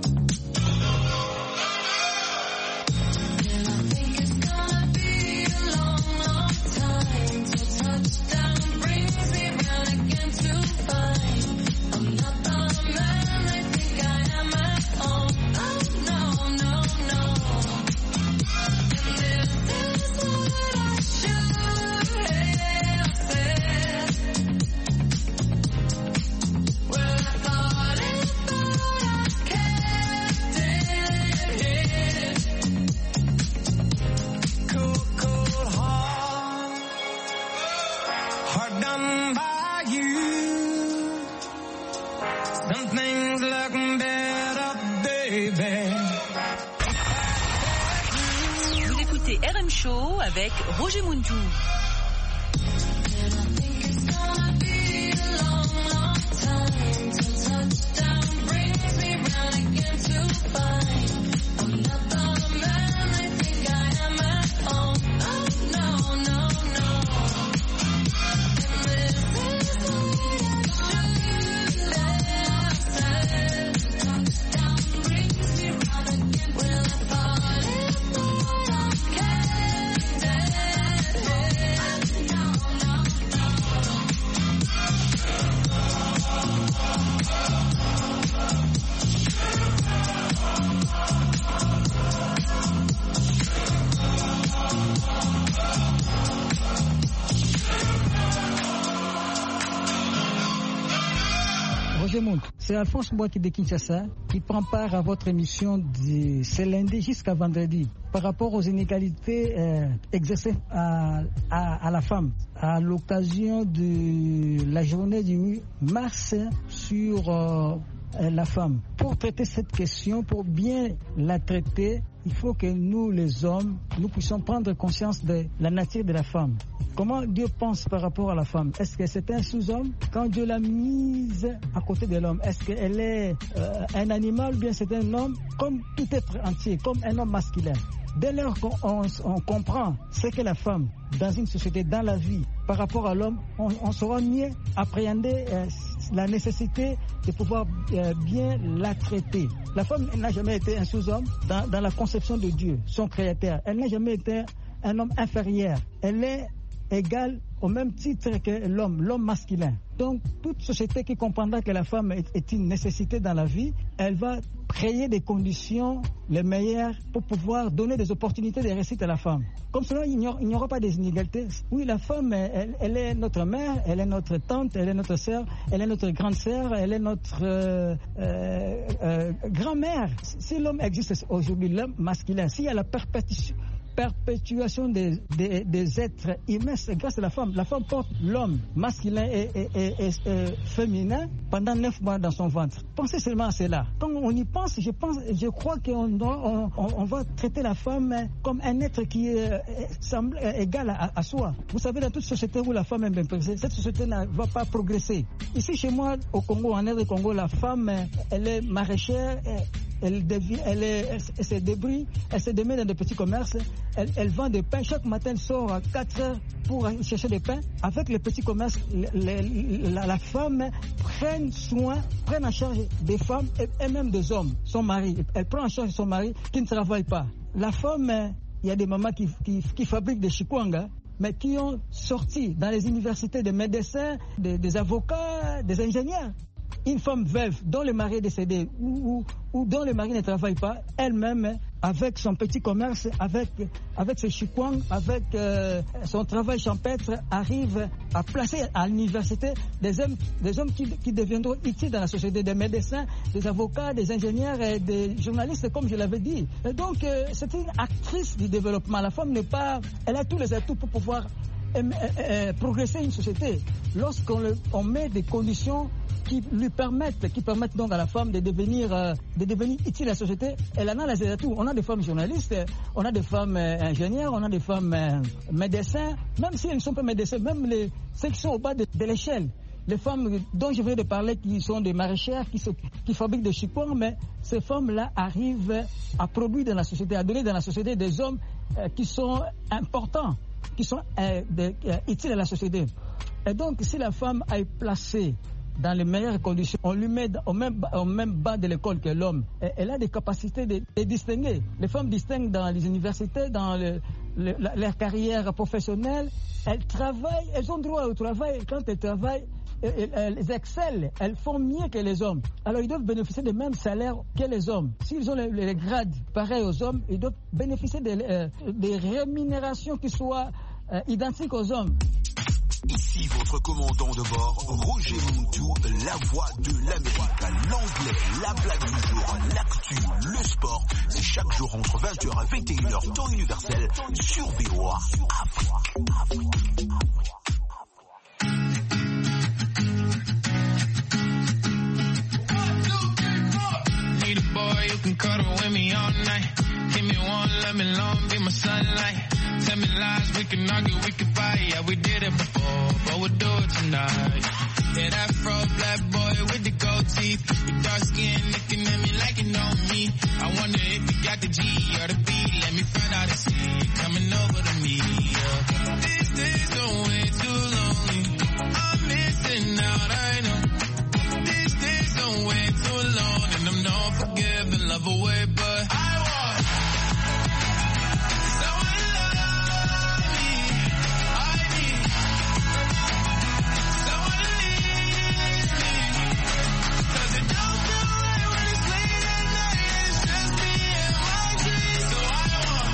And I think it's gonna be a long, long time till touchdown brings me round again to find I'm not the man I think I am at all. Oh no, no, no. And this is what I should have said. Well, I thought it, thought I kept it. Cold, cold heart, hard done by you. Something's looking better, baby. Vous écoutez R M Show avec Roger Montou. And I think it's gonna be a long, long time till touchdown brings me round again to find I'm not the man I think I am at all. Oh no, no, no. And this is what I should have said. Touchdown brings me round again. Well, I thought it, thought I kept it. No, no, Roger Montou, c'est Alphonse Mbouaki de Kinshasa qui prend part à votre émission de ce lundi jusqu'à vendredi par rapport aux inégalités euh, exercées à, à, à la femme à l'occasion de la journée du huit mars sur euh, la femme. Pour traiter cette question, pour bien la traiter, il faut que nous, les hommes, nous puissions prendre conscience de la nature de la femme. Comment Dieu pense par rapport à la femme? Est-ce que c'est un sous-homme? Quand Dieu l'a mise à côté de l'homme, est-ce qu'elle est euh, un animal ou bien c'est un homme? Comme tout être entier, comme un homme masculin. Dès lors qu'on on, on comprend ce qu'est la femme dans une société, dans la vie, par rapport à l'homme, on, on saura mieux appréhender euh, la nécessité de pouvoir euh, bien la traiter. La femme n'a jamais été un sous-homme dans, dans la conception de Dieu, son créateur. Elle n'a jamais été un homme inférieur. Elle est égale au même titre que l'homme, l'homme masculin. Donc, toute société qui comprendra que la femme est, est une nécessité dans la vie, elle va créer des conditions les meilleures pour pouvoir donner des opportunités de réussite à la femme. Comme cela, il n'y aura, il n'y aura pas des inégalités. Oui, la femme, elle, elle est notre mère, elle est notre tante, elle est notre sœur, elle est notre grande sœur, elle est notre euh, euh, euh, grand-mère. Si l'homme existe aujourd'hui, l'homme masculin, s'il y a la perpétuation, perpétuation des, des, des êtres humains, c'est grâce à la femme. La femme porte l'homme masculin et, et, et, et, et féminin pendant neuf mois dans son ventre. Pensez seulement à cela. Quand on y pense, je pense, je crois qu'on on, on, on va traiter la femme comme un être qui est, semble égal à, à soi. Vous savez, dans toute société où la femme est bien progressée, cette société ne va pas progresser. Ici, chez moi, au Congo, en Aire du Congo, la femme, elle est maraîchère. Elle, devient, elle, est, elle, elle se débrouille, elle se démène dans des petits commerces, elle, elle vend des pains. Chaque matin, elle sort à quatre heures pour chercher des pains. Avec les petits commerces, les, les, la, la femme prend soin, prend en charge des femmes et, et même des hommes, son mari. Elle prend en charge son mari qui ne travaille pas. La femme, il y a des mamans qui, qui, qui fabriquent des chikwanga, mais qui ont sorti dans les universités des médecins, des, des avocats, des ingénieurs. Une femme veuve dont le mari est décédé ou, ou, ou dont le mari ne travaille pas, elle-même, avec son petit commerce, avec, avec ses chikwang, avec euh, son travail champêtre, arrive à placer à l'université des hommes, des hommes qui, qui deviendront utiles dans la société, des médecins, des avocats, des ingénieurs et des journalistes, comme je l'avais dit. Et donc, euh, c'est une actrice du développement. La femme n'est pas... Elle a tous les atouts pour pouvoir euh, euh, progresser une société. Lorsqu'on le, on met des conditions qui lui permettent, qui permettent donc à la femme de devenir, euh, de devenir utile à la société, elle en a les atouts. On a des femmes journalistes, on a des femmes euh, ingénieurs, on a des femmes euh, médecins, même si elles ne sont pas médecins, même les, ceux qui sont au bas de, de l'échelle. Les femmes dont je viens de parler, qui sont des maraîchères, qui, se, qui fabriquent des chikwang, mais ces femmes-là arrivent à produire dans la société, à donner dans la société des hommes euh, qui sont importants, qui sont euh, de, euh, utiles à la société. Et donc, si la femme est placée dans les meilleures conditions, on lui met au même, au même bas de l'école que l'homme. Et elle a des capacités de, de distinguer. Les femmes distinguent dans les universités, dans le, le, la, leur carrière professionnelle. Elles travaillent, elles ont droit au travail. Quand elles travaillent, elles, elles excellent, elles font mieux que les hommes. Alors ils doivent bénéficier des mêmes salaires que les hommes. S'ils ont les, les grades pareils aux hommes, ils doivent bénéficier des, euh, des rémunérations qui soient euh, identiques aux hommes. Ici votre commandant de bord, Roger Montou, la voix de l'Amérique, l'anglais, la blague du jour, l'actu, le sport. C'est chaque jour entre vingt heures et vingt et une heures, temps universel, sur V O A Afrique. Afrique. Need a boy who can cuddle with me all night. Give me one, let me long, be my sunlight. Tell me lies, we can argue, we can fight. Yeah, we did it before, but we'll do it tonight. Yeah, that fro black boy with the gold teeth. With dark skin, looking at me like you know me. I wonder if you got the G or the B. Let me find out and see you coming over to me. Yeah. These days are way too lonely. I'm missing out, I know. These days are way too long, and I'm not forgiving, love away, but I want someone love me. I need someone to leave me. Cause it don't feel right when it's late at night and it's just me and my dreams. So I want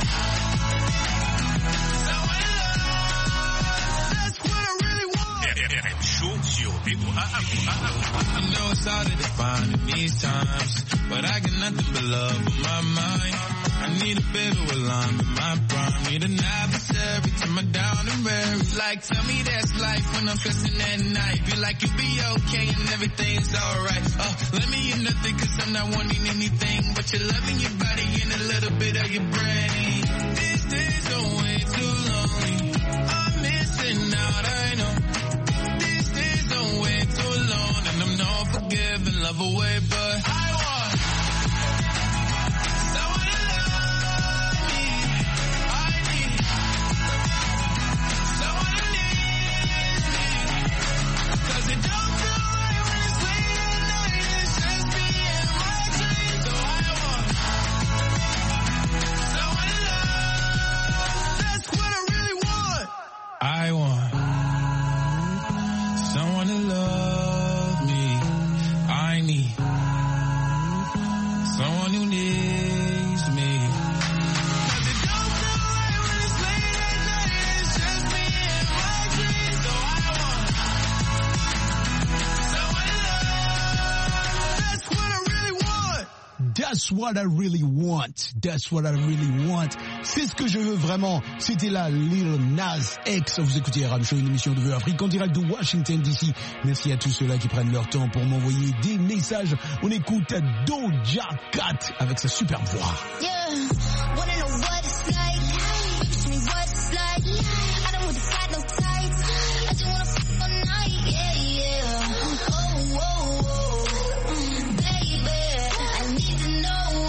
someone love. That's what I really want. R M Show sur V O A I know it's hard to define in these times, but I got nothing but love on my mind. I need a baby while I'm in my prime. Need an adversary to my down and weary. Like, tell me that's life when I'm stressing at night. Be like, you'll be okay and everything's alright. Uh, let me hear nothing cause I'm not wanting anything but you're loving your body and a little bit of your brain. These days are way too lonely. I'm missing out, I know. These days are way too long and I'm not forgiving, love away, but I want someone to love me. I need someone to leave me. Cause it don't feel right when it's late at night and it's just me and my dreams. So I want someone to love me. That's what I really want. That's what I really want. C'est ce que je veux vraiment. C'était là Lil Nas X. Vous écoutez R M Show, une émission de Vue Afrique en direct de Washington D C. Merci à tous ceux-là qui prennent leur temps pour m'envoyer des messages. On écoute Doja Cat avec sa superbe voix. Yeah, wanna know what it's like? Baby, show me what it's like. I don't want to fight no tights. I just wanna fuck all night. Yeah, yeah. Oh, oh, oh. Baby, I need to know.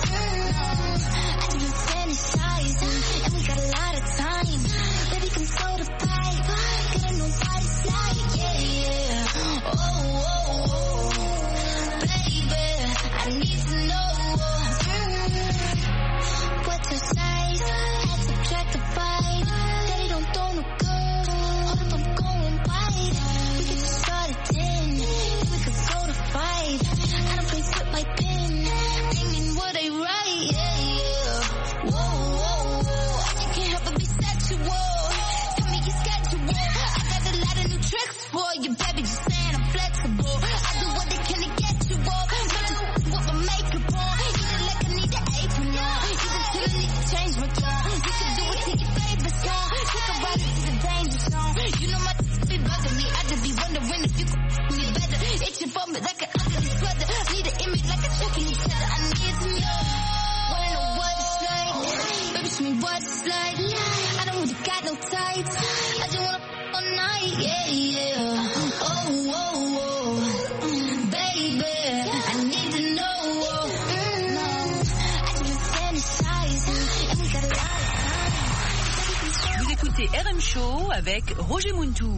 I just been fantasizing, and we got a lot of time. Baby, come slow the vibe. Gotta know what it's like. Yeah, yeah. Oh, oh, oh. Baby, I need to know. What's your size? Had to check the vibe. Daddy don't throw no good. Hold up, I'm going wide. We can just start at ten. Then we could go to five. I don't play with my pen. Thinking what I write. Yeah, yeah. Whoa, whoa, whoa. And you can't help but be sexual. Tell me your schedule. I got a lot of new tricks for you, baby. Just saying I'm flexible. I do what they can to get you up. Man, I know what my makeup on. You look like I need an apron on. You can tell I need to change my tone. You can do it to your favorite song. Take a ride to the danger zone. You know my be bugging me. I just be wondering if you could me better. Itching for me like an ugly sweater. Need an image like a checking each other. I need to know. Wanna know what it's like? Baby, show me what it's like. I don't really got no tights. I just wanna f- all night. Yeah, yeah. Oh, oh, oh. Baby, I need to know. Mm, no. I just been fantasizing, and we got a lot of time. Vous écoutez R M Show avec Roger Muntou.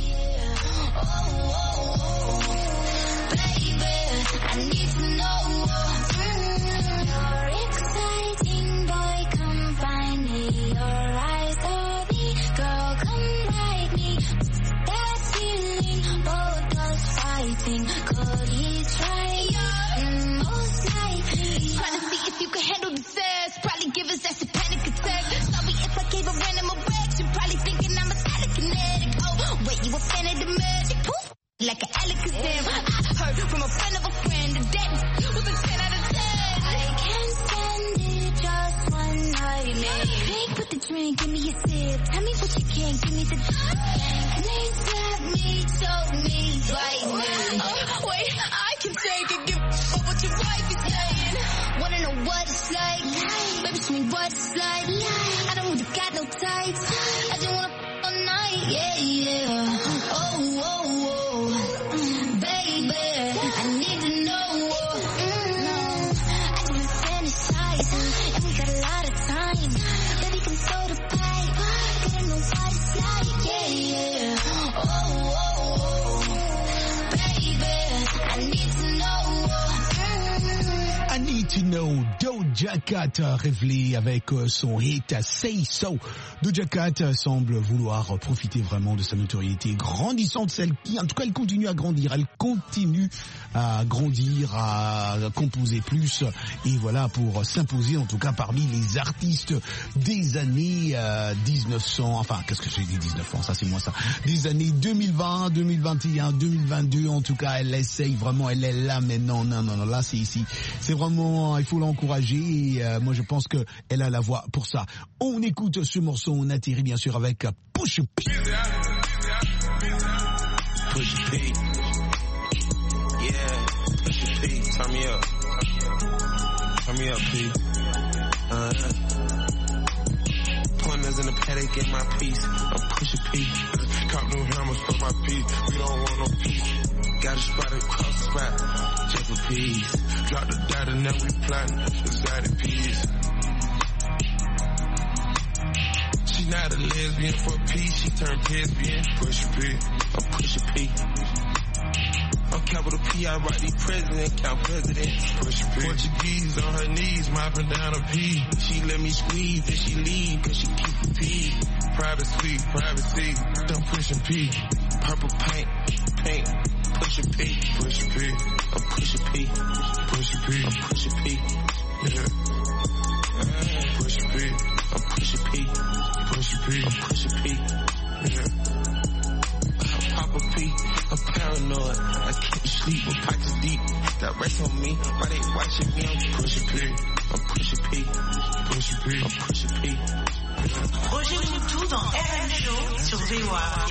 I need to know. Mm, you're exciting, boy, come find me. Your eyes are me, girl, come ride me. That feeling, both us fighting. Could he try? Mm, most likely. Trying to see if you can handle the fast. Probably give us that's a panic attack. Sorry if I gave a random erection. Probably thinking I'm a telekinetic. Oh, wait, you a fan of the magic? Poof, like an Alakazam. I heard from a friend of a friend that that was a ten out of ten. I can't stand it, just one night. Drink with the drink, give me a sip. Tell me what you can, give me the please let me, choke me, bite me. Oh, wait, I can take it, give a what your wife is saying. Wanna know what it's like? Baby, show me what it's like. I don't really got no tights. I just wanna f- all night. Yeah, yeah. Oh, oh, oh. Baby, I need to know. Mm, no. I just been fantasizing, and we got a lot of time. Baby, come slow the pipe. Gotta know what it's like. Yeah, yeah. Oh, oh, oh. Baby, I need to know. Mm. I need to know. Doja Cat révélé avec son hit Say So. Doja Cat semble vouloir profiter vraiment de sa notoriété grandissante, celle qui, en tout cas, elle continue à grandir. Elle continue à grandir, à composer plus. Et voilà, pour s'imposer, en tout cas, parmi les artistes des années euh, dix-neuf cents, enfin, qu'est-ce que j'ai dit dix-neuf cents, ça c'est moi ça, des années deux mille vingt, deux mille vingt et un, deux mille vingt-deux, en tout cas, elle essaye vraiment, elle est là, mais non, non, non, non, là c'est ici. C'est vraiment, il faut l'encourager et euh, moi je pense que elle a la voix pour ça. On écoute ce morceau, on atterrit bien sûr avec Push P. Push P. Yeah, Push P. Turn me up. Turn me up, P. Uh-huh. Pointers in the paddock, get my piece. I'm Push P. Cop new hammers for my P. We don't want no peace. Got a spot across the spot. Just for peace. Drop the data, now we plotting. Exotic peas. She not a lesbian for peace. She turned lesbian. Push P. I'm Push P. I'm capital P. I write these president, count presidents. Push P. Portuguese on her knees, mopping down a P. She let me squeeze and she leave, cause she keep a P. Private suite, privacy. Don't pushing P. Purple paint, paint. Push a P, push a P, I'm push a P, push a P, I'm push a P, yeah. Push a P, I'm push a P, push a P, I'm push a P, yeah. I pop a P, I'm paranoid, I can't sleep, my pockets deep. got rest on me. Why they watching me? I'm pushing P. I'm pushing P. Pushing P. I'm pushing P. Roger Moutou dans R M Show sur V O A.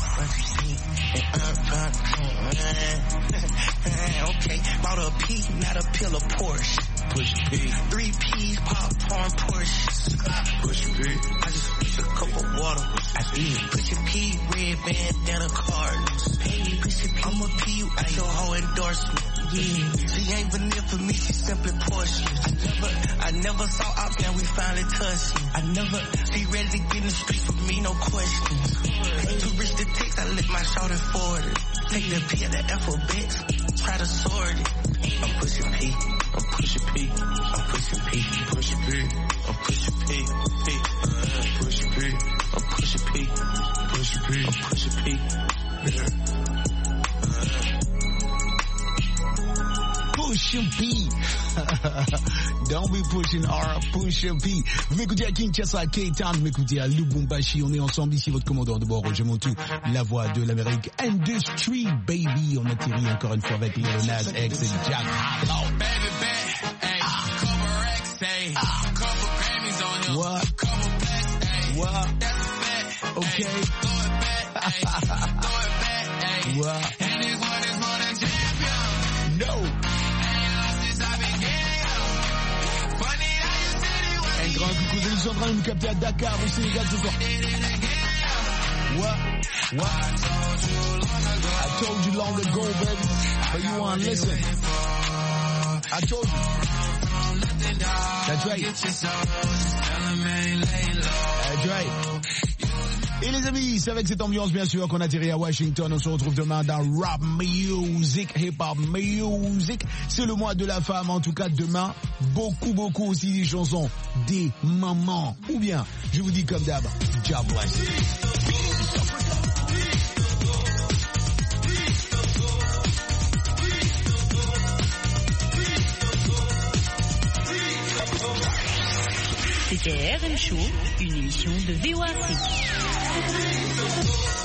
Okay, bought a P, not a pill of Porsche. Push P. Three P's, popcorn, Porsche. Push P. I just push a cup of water. I did. Push a P, red bandana Cardinals. Hey, push a P. I'm a P, you ain't your whole endorsement. Yeah, she ain't vanilla for me, she simply Porsche. I never, I never saw out there, we finally touched. I never, she ready to get in the street for me, no questions. Too rich to text, I let my shoulder forward it. Take the P of the alphabet, try to sort it. I'm pushing P, I'm pushing P, I'm pushing P, pushing P, I'm pushing P, P, uh, pushing P, I'm pushing P, pushing P, I'm pushing P, yeah. Pushing P. Don't be pushing R, Pushing P. Vous m'écoutez à Kinshasa, K-Town, vous m'écoutez à Lubumbashi. On est ensemble ici, votre commandant de bord, Roger Moutou, la voix de l'Amérique. Industry, baby. On atterrit encore une fois avec Lil Nas X et Jack Harlow. Baby, baby, hey, couple racks, hey, couple Grammys on him, What? couple plaques, hey, What? that's a fact, Okay. hey, throw it back, hey, throw it back, hey, What? and this one is more than champion. No. Un grand coucou de nous en train de nous capter à Dakar, au Sénégal ce soir. What? What? I told you long ago, baby, but you won't listen. I told you. That's right. That's right. Et les amis, c'est avec cette ambiance bien sûr qu'on atterrit à Washington. On se retrouve demain dans Rap Music, Hip Hop Music. C'est le mois de la femme, en tout cas demain. Beaucoup, beaucoup aussi des chansons des mamans. Ou bien, je vous dis comme d'hab, God bless. C'était R M Show, une émission de V O A Afrique.